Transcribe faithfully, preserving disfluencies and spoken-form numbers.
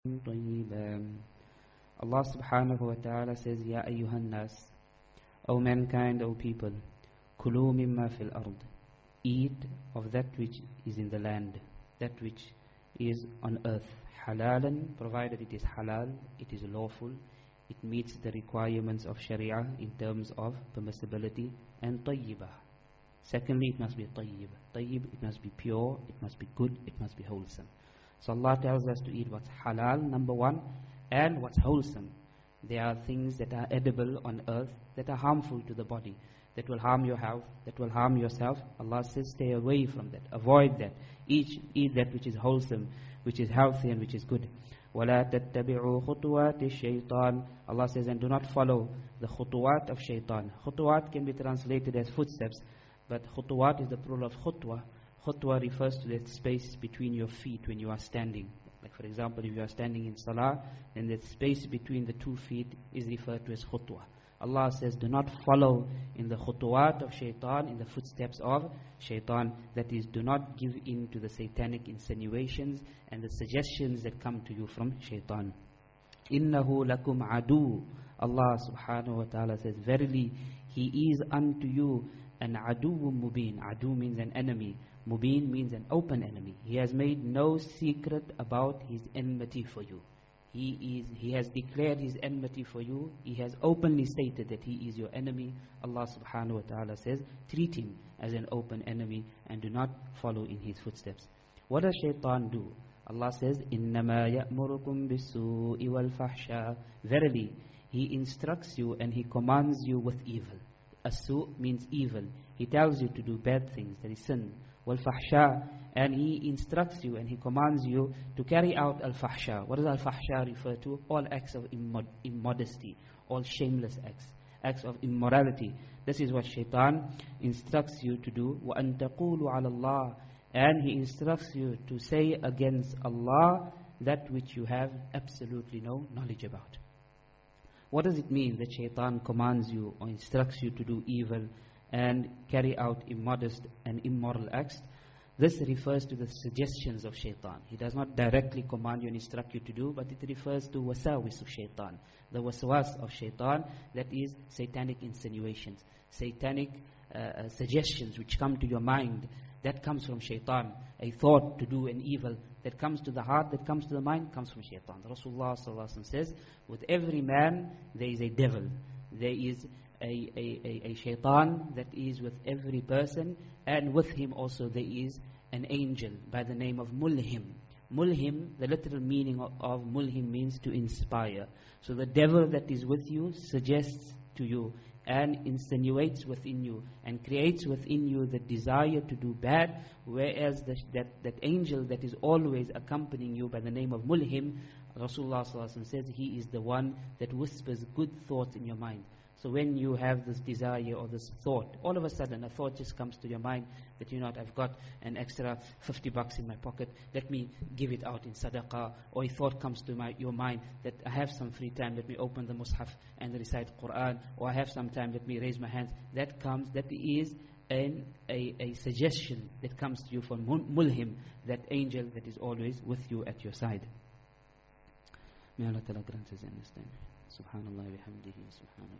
طيبا. Allah subhanahu wa ta'ala says, Ya ayyuhan nas, O mankind, O people, kulu mimma fil ard, eat of that which is in the land, that which is on earth, halalan, provided it is halal, it is lawful, it meets the requirements of sharia in terms of permissibility, and tayyiba. Secondly, it must be tayyib. Tayyib, it must be pure, it must be good, it must be wholesome. So Allah tells us to eat what's halal, number one, and what's wholesome. There are things that are edible on earth that are harmful to the body, that will harm your health, that will harm yourself. Allah says stay away from that, avoid that. Each, eat that which is wholesome, which is healthy and which is good. وَلَا تَتَّبِعُوا خُطُوَاتِ الشَّيْطَانِ Allah says, and do not follow the khutuwat of shaitan. Khutuwat can be translated as footsteps, but khutuwat is the plural of khutwa. Khutwa refers to that space between your feet when you are standing. Like for example, if you are standing in salah, then that space between the two feet is referred to as khutwa. Allah says, do not follow in the khutuwat of shaitan, in the footsteps of shaitan. That is, do not give in to the satanic insinuations and the suggestions that come to you from shaitan. Innahu lakum adu. Allah subhanahu wa ta'ala says, verily, he is unto you an adu mubin. Adu means an enemy. Mubin means an open enemy. He has made no secret about his enmity for you. He is. He has declared his enmity for you. He has openly stated that he is your enemy. Allah subhanahu wa ta'ala says, treat him as an open enemy and do not follow in his footsteps. What does shaitan do? Allah says, إِنَّمَا يَأْمُرُكُمْ بِالسُّوءِ وَالْفَحْشَاءِ Verily, he instructs you and he commands you with evil. As-su' means evil. He tells you to do bad things, that is sin. Wal-fahsha, and he instructs you and he commands you to carry out al-fahsha. What does al-fahsha refer to? All acts of immod immodesty, all shameless acts, acts of immorality. This is what shaitan instructs you to do. وَأَن تَقُولُوا عَلَى اللَّهِ And he instructs you to say against Allah that which you have absolutely no knowledge about. What does it mean that shaitan commands you or instructs you to do evil and carry out immodest and immoral acts? This refers to the suggestions of shaitan. He does not directly command you and instruct you to do, but it refers to wasawis of shaitan. The waswas of shaitan, that is satanic insinuations, satanic uh, uh, suggestions which come to your mind. That comes from shaitan. A thought to do an evil that comes to the heart, that comes to the mind, comes from shaitan. Rasulullah sallallahu alaihi wasallam says, with every man there is a devil. There is a, a, a, a shaitan that is with every person, and with him also there is an angel by the name of mulhim. Mulhim, the literal meaning of, of mulhim means to inspire. So the devil that is with you suggests to you and insinuates within you and creates within you the desire to do bad, whereas the, that, that angel that is always accompanying you by the name of mulhim, Rasulullah sallallahu alaihi wasallam says, he is the one that whispers good thoughts in your mind. So when you have this desire or this thought, all of a sudden a thought just comes to your mind that, you know what, I've got an extra fifty bucks in my pocket, let me give it out in sadaqah. Or a thought comes to my, your mind that I have some free time, let me open the mushaf and recite Quran. Or I have some time, let me raise my hands. That comes, that is an, a, a suggestion that comes to you from mulhim, that angel that is always with you at your side. May Allah Ta'ala grant us understanding. Subhanallah wa bihamdihi, subhanallah.